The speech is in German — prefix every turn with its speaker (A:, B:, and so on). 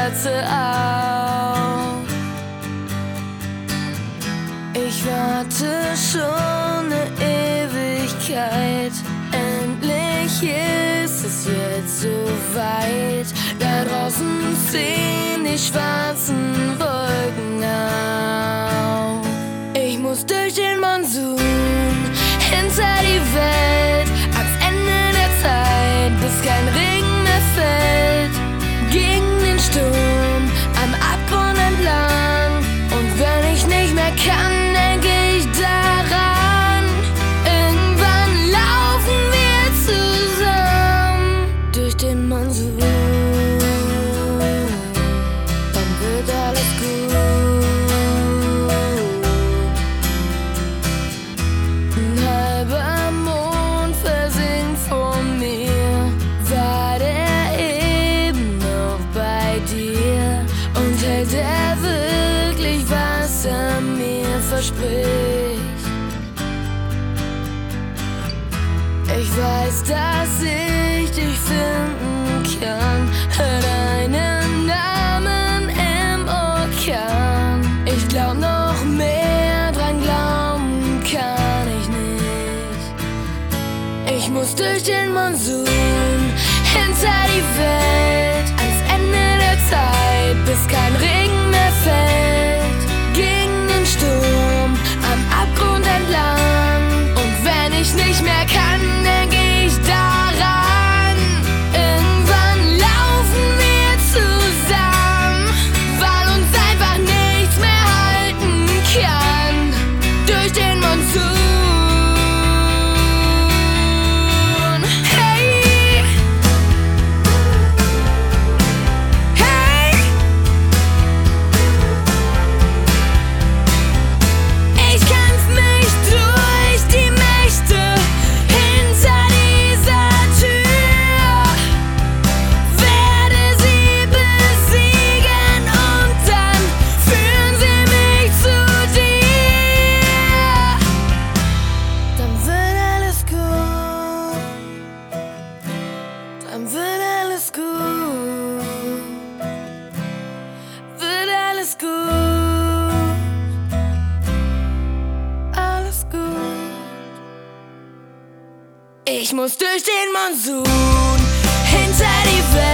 A: Kerze auf. Ich warte schon eine Ewigkeit. Endlich ist es jetzt so weit. Da draußen ziehen die schwarzen Wolken auf. Ich muss durch den Monsun, hinter die Welt, ans Ende der Zeit, bis kein Regen mehr fällt. Gegen den Sturm, am Abgrund entlang. Und wenn ich nicht mehr kann, denke ich daran. Irgendwann laufen wir zusammen durch den Monsun. Dann wird alles gut. Ein halber Mond versinkt vor mir. War der eben noch bei dir? Und hält er wirklich, was er mir verspricht? Ich weiß, dass ich dich finden kann. Hör deinen Namen im Orkan. Ich glaub, noch mehr dran glauben kann ich nicht. Ich muss durch den Monsun, hinter die Welt, ans Ende der Zeit, bis kein Regen mehr fällt. Gegen den Sturm, am Abgrund entlang. Und wenn ich nicht mehr kann, denke ich daran. Irgendwann laufen wir zusammen, weil uns einfach nichts mehr halten kann. Durch den Monsun. Hey, hey. Ich kämpf mich durch die Mächte hinter dieser Tür, werde sie besiegen und dann führen sie mich zu dir. Dann wird alles gut, dann wird alles gut, wird alles gut, alles gut. Ich muss durch den Monsun, hinter die Welt.